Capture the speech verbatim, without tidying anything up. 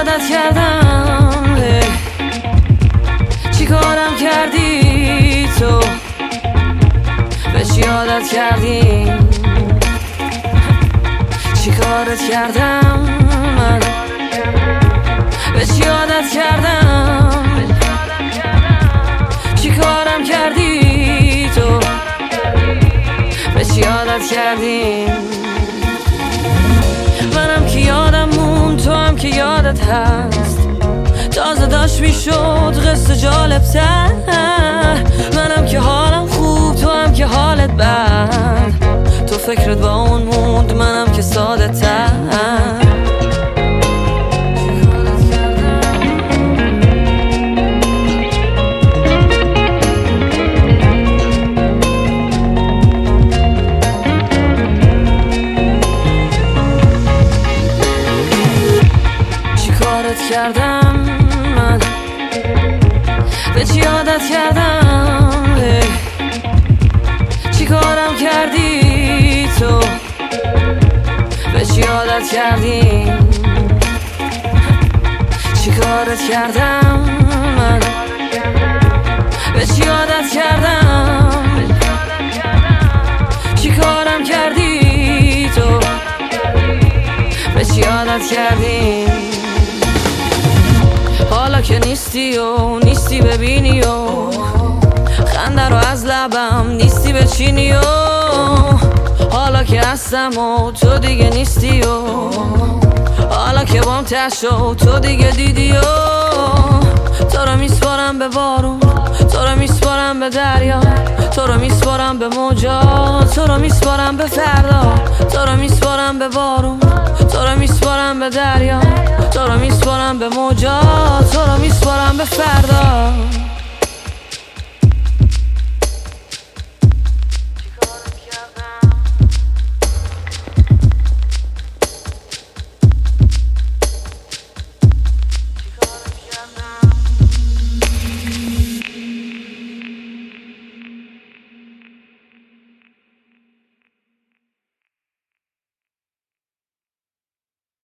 یادت کردم، چی کارم کردی تو، به چی یادت کردی، چی کارت کردم من، به چی یادت کردم، چی کارم کردی تو، به چی یادت کردی. منم که یادم مون، تو هم که یادت هست، تازه داشت میشد قصه جالب تر. منم که حالم خوب، تو هم که حالت بد، تو فکرت با اون موند، منم که ساده تر. کردم من، به چی یادت کردم، چی کارم کردی تو، به چی یادت کردی، چی کارت کردم من، به چی یادت کردم، چی کارم کردی تو، به چی یادت کردی. حالا که نیستی و نیستی ببینی و خنده رو از لبم نیستی بچینی و حالا که هستم و تو دیگه نیستی و حالا که بام تشت و تو دیگه دیدی و تو رو میسپارم به بارون، تو رو میسپارم به دریا، تو رو میسپارم به موجا، تو رو میسپارم به فردا، تو رو میسپارم به بارون، تو رو میسپارم به دریا، تو رو میسپارم به موجا، تو رو میسپارم به فردا.